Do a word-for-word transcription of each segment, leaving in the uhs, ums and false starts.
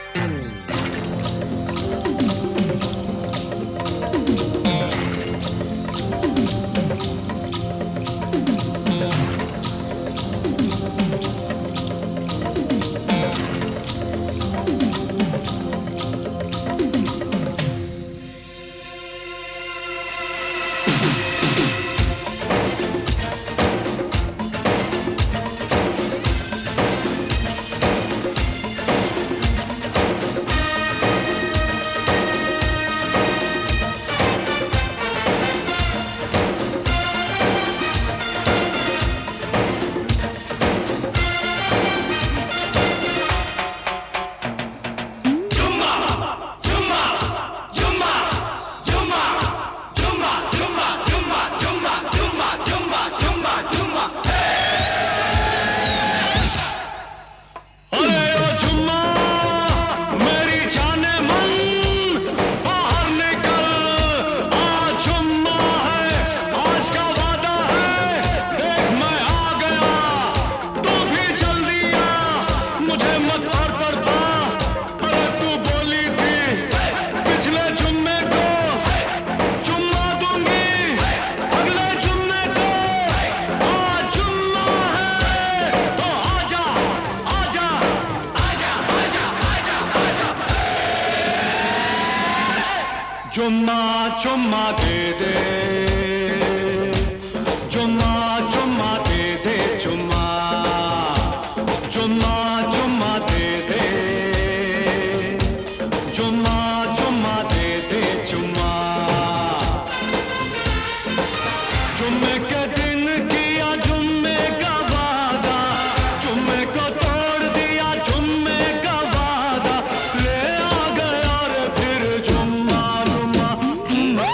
चुम्मा चुम्मा दे दे, चुम्मा चुम्मा दे दे, चुम्मा चुम्मा चुम्मा दे दे, चुम्मा चुम्मा दे दे, चुम्मा जुम्मे के दिन किया जुम्मे का वादा, जुम्मे को तोड़ दिया जुम्मे का वादा, ले आ गया रे फिर जुम्मा जुम्मा जुम्मा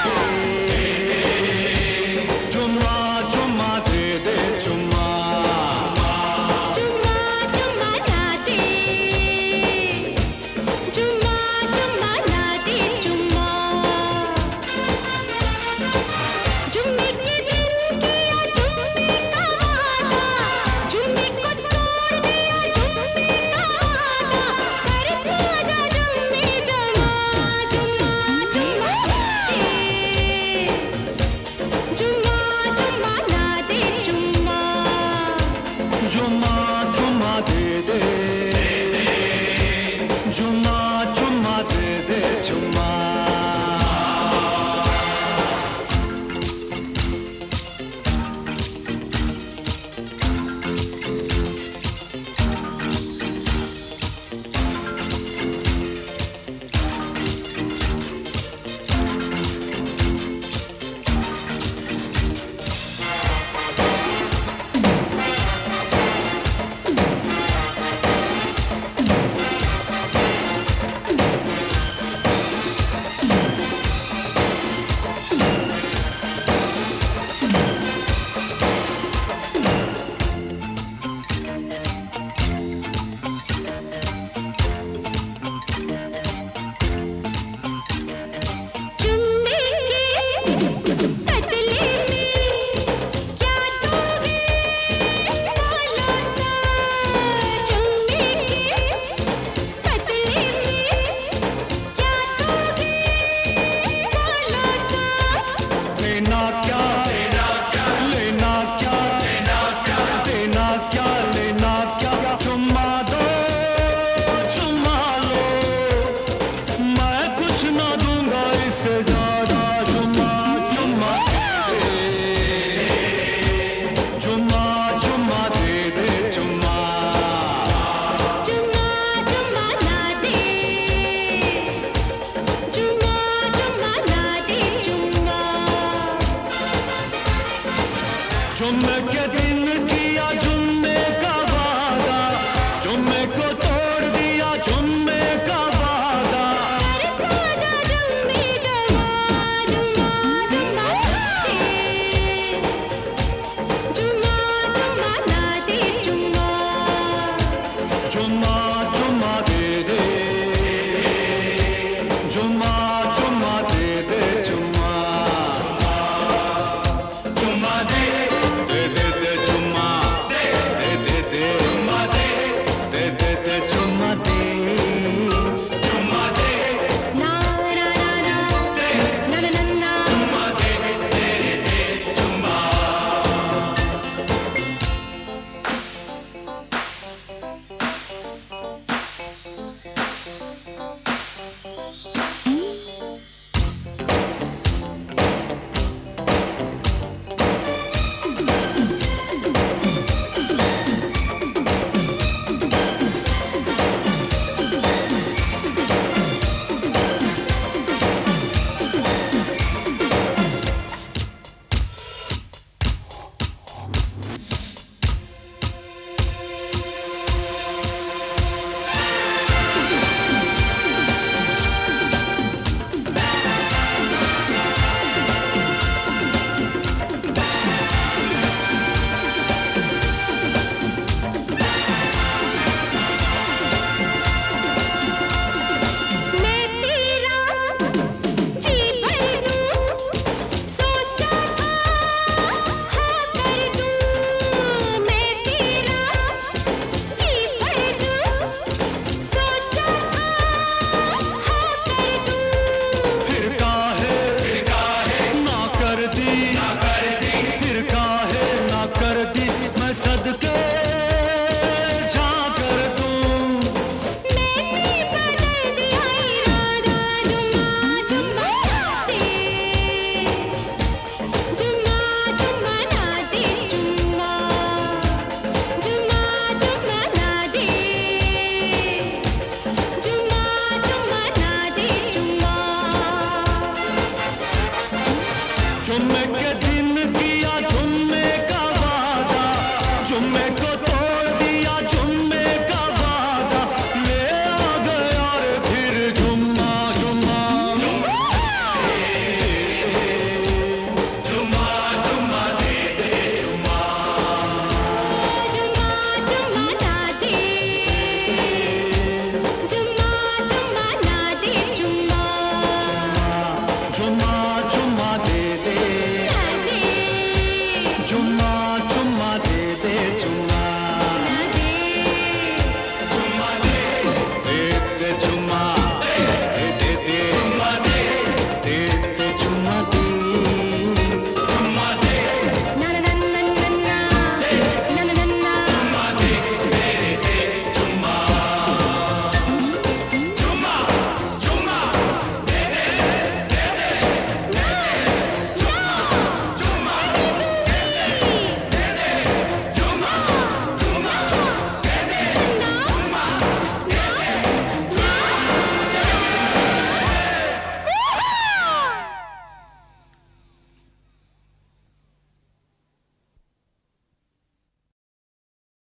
जुम्मा जुम्मा दे दे, जुम्मा जुम्मा जुम्मा ना दे, जुम्मा जुम्मा ना दे, जुम्मा जुम्मे के दिन किया जुम्मे का वादा, जुम्मे को तोड़ दिया जुम्मे का वादा, कर पूजा जुम्मे जमा, जुम्मा जुम्मा दे, जुम्मा जुम्मा ना दे, जुम्मा जुम्मा जुम्मा दे दे, जुम्मा जुम्मा दे दे, जुम्मा जुम्मे के बदले में क्या दोगे बोलो ना, जुम्मे के बदले में क्या दोगे बोलो ना, लेना क्या लेना क्या लेना क्या लेना क्या देना क्या लेना क्या, चुम्मा दो चुम्मा लो, मैं कुछ ना दूंगा इससे ज्यादा, जुम्मा जुम्मा दे दे, जुम्मा जुम्मा दे दे, जुम्मा जुम्मा जुम्मा ना दे, जुम्मा जुम्मा ना दे, जुम्मा जुम्मे के दिन किया जुम्मे का वादा, जुम्मे को तोड़ दिया जुम्मे का वादा, कर पूजा जुम्मे जमा, जुम्मा जुम्मा दे, जुम्मा जुम्मा ना दे, जुम्मा जुम्मा